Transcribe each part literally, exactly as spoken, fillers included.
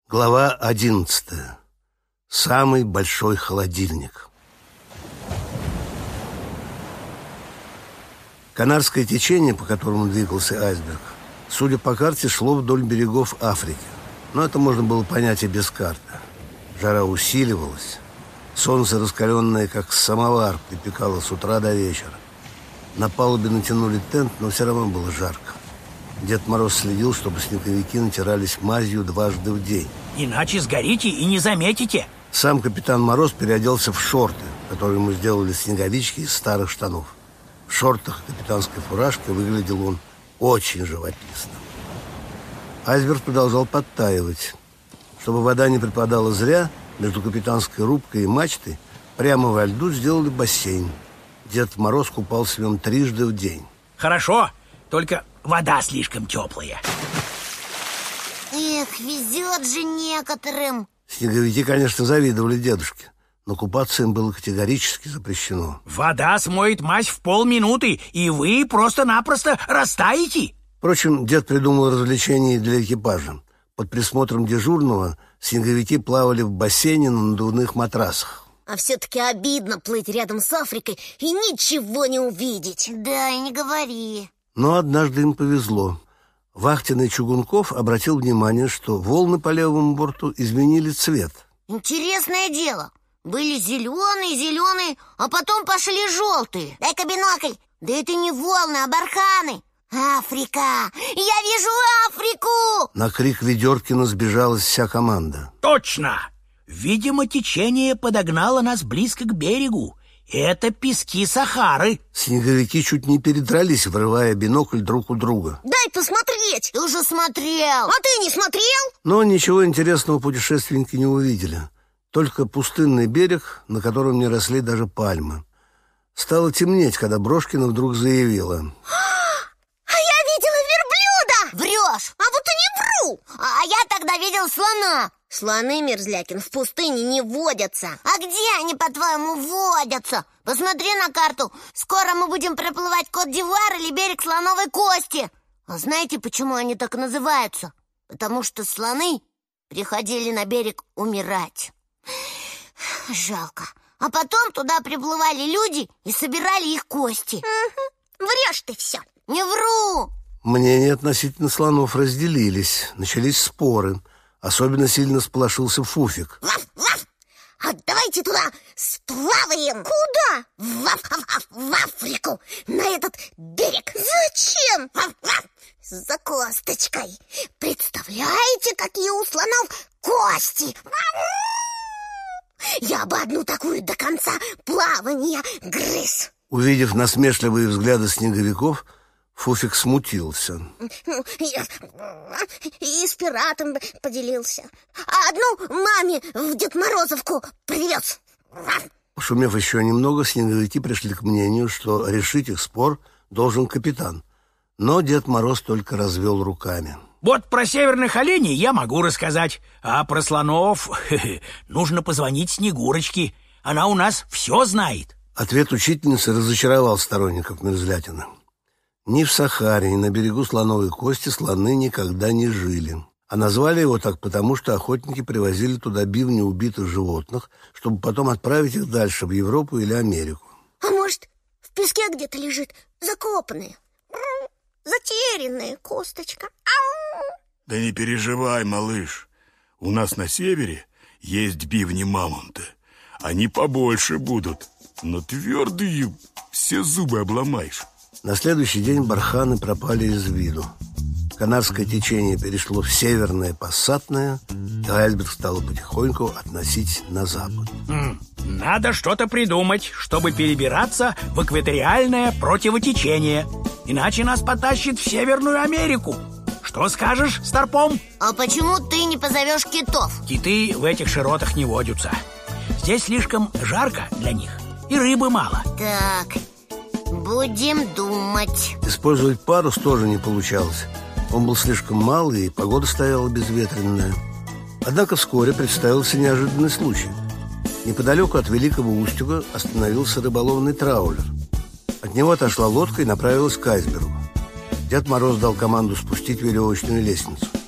Глава одиннадцатая. Самый большой холодильник. Канарское течение, по которому двигался айсберг, судя по карте, шло вдоль берегов Африки. Но это можно было понять и без карты. Жара усиливалась. Солнце, раскаленное, как самовар, припекало с утра до вечера. На палубе натянули тент, но все равно было жарко. Дед Мороз следил, чтобы снеговики натирались мазью дважды в день. Иначе сгорите и не заметите. Сам капитан Мороз переоделся в шорты, которые ему сделали снеговички из старых штанов. В шортах и капитанской фуражке выглядел он очень живописно. Айсберг продолжал подтаивать. Чтобы вода не припадала зря, между капитанской рубкой и мачтой прямо во льду сделали бассейн. Дед Мороз купался в нем трижды в день. Хорошо, только вода слишком теплая. Эх, везет же некоторым. Снеговики, конечно, завидовали дедушке, но купаться им было категорически запрещено. Вода смоет мазь в полминуты, и вы просто-напросто растаете. Впрочем, дед придумал развлечения для экипажа. Под присмотром дежурного снеговики плавали в бассейне на надувных матрасах. А все-таки обидно плыть рядом с Африкой и ничего не увидеть. Да, и не говори. Но однажды им повезло. Вахтенный Чугунков обратил внимание, что волны по левому борту изменили цвет. Интересное дело. Были зеленые, зеленые, а потом пошли желтые. Дай-ка бинокль. Да это не волны, а барханы. Африка! Я вижу Африку! На крик Ведеркина сбежалась вся команда. Точно! Видимо, течение подогнало нас близко к берегу. Это пески Сахары. Снеговики чуть не передрались, вырывая бинокль друг у друга. Дай посмотреть! Ты уже смотрел. А ты не смотрел? Но ничего интересного путешественники не увидели. Только пустынный берег, на котором не росли даже пальмы. Стало темнеть, когда Брошкина вдруг заявила: а я видела верблюда! Врешь! А вот и не вру! А я тогда видел слона. Слоны, Мерзлякин, в пустыне не водятся. А где они, по-твоему, водятся? Посмотри на карту. Скоро мы будем проплывать Кот-д'Ивуар или берег Слоновой Кости. А знаете, почему они так и называются? Потому что слоны приходили на берег умирать. Жалко. А потом туда приплывали люди и собирали их кости. Угу. Врешь ты все. Не вру. Мнения относительно слонов разделились. Начались споры. Особенно сильно сполошился Фуфик. Ваф, ваф! А давайте туда сплаваем. Куда? В, в, в, в Африку, на этот берег. Зачем? Ваф, ваф! За косточкой. Представляете, какие у слонов кости? Я бы одну такую до конца плавания грыз. Увидев насмешливые взгляды снеговиков, Фуфик смутился. И с пиратом поделился. А одну маме в Дед Морозовку привез. Пошумев еще немного, снеговики пришли к мнению, что решить их спор должен капитан. Но Дед Мороз только развел руками. Вот про северных оленей я могу рассказать. А про слонов нужно позвонить Снегурочке. Она у нас все знает. Ответ учительницы разочаровал сторонников Мерзлятина. Ни в Сахаре, ни на берегу Слоновой Кости слоны никогда не жили. А назвали его так потому, что охотники привозили туда бивни убитых животных, чтобы потом отправить их дальше, в Европу или Америку. А может, в песке где-то лежит закопанная, затерянная косточка? Да не переживай, малыш. У нас на севере есть бивни мамонта. Они побольше будут, но твердые, все зубы обломаешь. На следующий день барханы пропали из виду. Канарское течение перешло в северное пассатное, и айсберг стал потихоньку относить на запад. М, Надо что-то придумать, чтобы перебираться в экваториальное противотечение. Иначе нас потащит в Северную Америку. Что скажешь, Старпом? А почему ты не позовешь китов? Киты в этих широтах не водятся. Здесь слишком жарко для них, и рыбы мало. Так, будем думать. Использовать парус тоже не получалось. Он был слишком малый, и погода стояла безветренная. Однако вскоре представился неожиданный случай. Неподалеку от Великого Устюга остановился рыболовный траулер. От него отошла лодка и направилась к айсбергу. Дед Мороз дал команду спустить веревочную лестницу.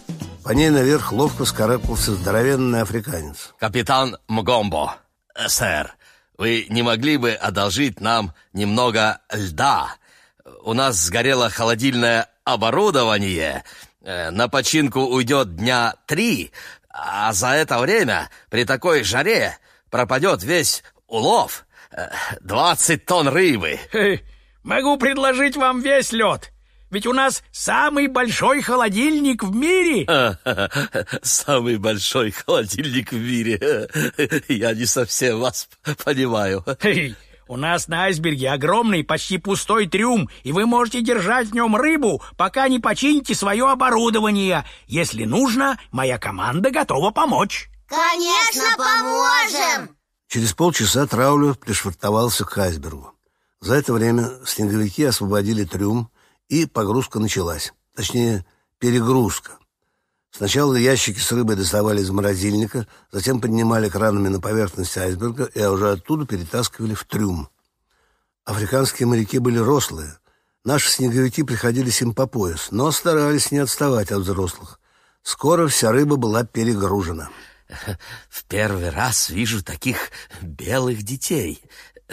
По ней наверх ловко вскарабкался здоровенный африканец. Капитан Мгомбо, э, сэр, вы не могли бы одолжить нам немного льда? У нас сгорело холодильное оборудование. Э, на починку уйдет дня три, а за это время при такой жаре пропадет весь улов. Двадцать тонн рыбы. Могу предложить вам весь лед. Ведь у нас самый большой холодильник в мире. Самый большой холодильник в мире. Я не совсем вас понимаю. У нас на айсберге огромный, почти пустой трюм, и вы можете держать в нем рыбу, пока не почините свое оборудование. Если нужно, моя команда готова помочь. Конечно, поможем! Через полчаса траулер пришвартовался к айсбергу. За это время снеговики освободили трюм, и погрузка началась. Точнее, перегрузка. Сначала ящики с рыбой доставали из морозильника, затем поднимали кранами на поверхность айсберга и уже оттуда перетаскивали в трюм. Африканские моряки были рослые. Наши снеговики приходились им по пояс, но старались не отставать от взрослых. Скоро вся рыба была перегружена. В первый раз вижу таких белых детей.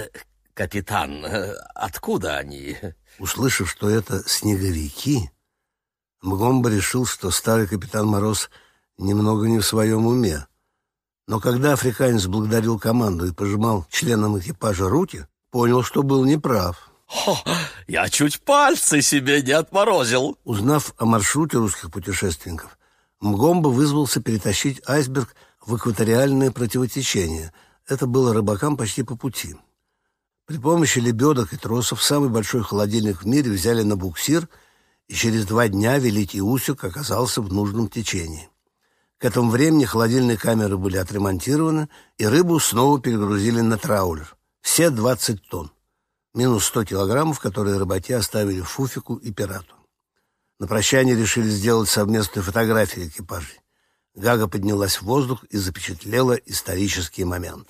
Капитан, откуда они? Услышав, что это снеговики, Мгомбо решил, что старый капитан Мороз немного не в своем уме. Но когда африканец благодарил команду и пожимал членам экипажа руки, понял, что был неправ. О, я чуть пальцы себе не отморозил. Узнав о маршруте русских путешественников, Мгомбо вызвался перетащить айсберг в экваториальное противотечение. Это было рыбакам почти по пути. При помощи лебедок и тросов самый большой холодильник в мире взяли на буксир, и через два дня Великий Устюг оказался в нужном течении. К этому времени холодильные камеры были отремонтированы, и рыбу снова перегрузили на траулер. Все двадцать тонн. Минус сто килограммов, которые рыбаки оставили Фуфику и Пирату. На прощание решили сделать совместную фотографию экипажей. Гага поднялась в воздух и запечатлела исторический момент.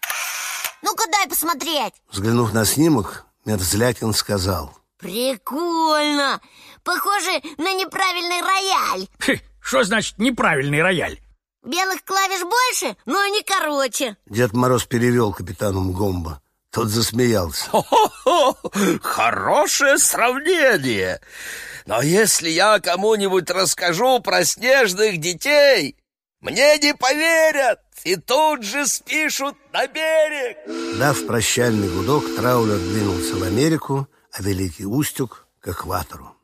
Ну-ка дай посмотреть. Взглянув на снимок, Мерзлякин сказал: прикольно. Похоже на неправильный рояль. Хе, что значит неправильный рояль? Белых клавиш больше, но они короче. Дед Мороз перевел капитану Мгомбо. Тот засмеялся. Хо-хо-хо! Хорошее сравнение. Но если я кому-нибудь расскажу про снежных детей, мне не поверят и тут же спишут на берег. Дав прощальный гудок, траулер двинулся в Америку, а Великий Устюг — к экватору.